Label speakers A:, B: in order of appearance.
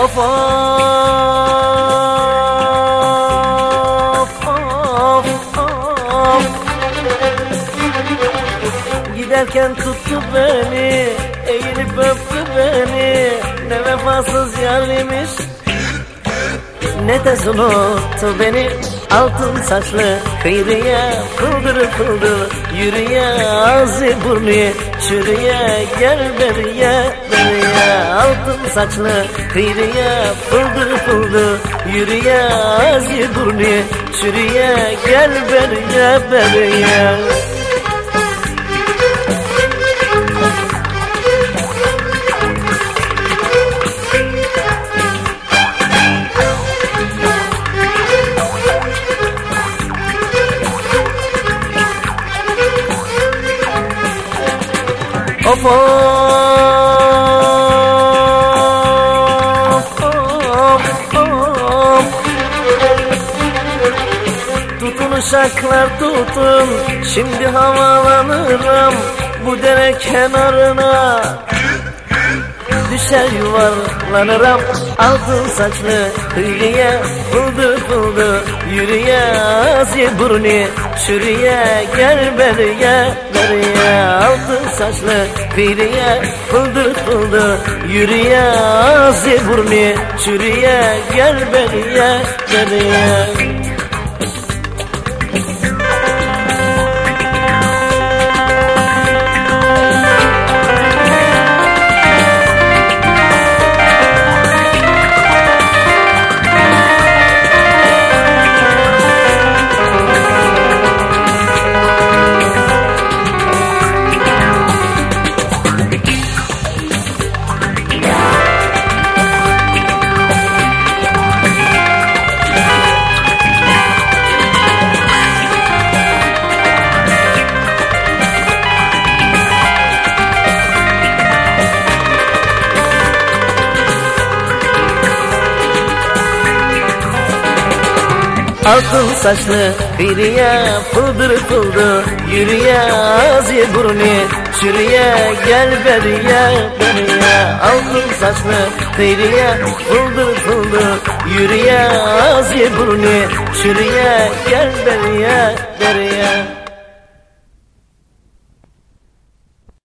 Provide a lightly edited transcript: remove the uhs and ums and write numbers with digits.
A: Of of of of. Giderken tuttu beni, eğilip öptü beni. Ne vefasız yarıymış, ne tez unuttu beni. Altın saçlı kıyriye, fıldır fıldır yürüye, ağzı burnu çürüye, gel beriye beriye. Altın saçlı kıyriye, fıldır fıldır yürüye, ağzı burnu çürüye, gel beriye beriye. Of of of of. Tutun uşaklar tutun, şimdi havalanırım bu dere kenarına. Düşer yuvarlanırım, altın saçlı hıyliye, fıldır fıldır yürüye, ağzı burnu çürüye, gel beriye beriye. Altın saçlı hıyliye, fıldır fıldır yürüye, ağzı burnu çürüye, gel beriye beriye. Altın saçlı biriye, fıldır fıldır yürüye, ağzı burnu çürüye, gel beriye beriye. Altın saçlı biriye, fıldır fıldır yürüye, ağzı burnu çürüye, gel beriye beriye.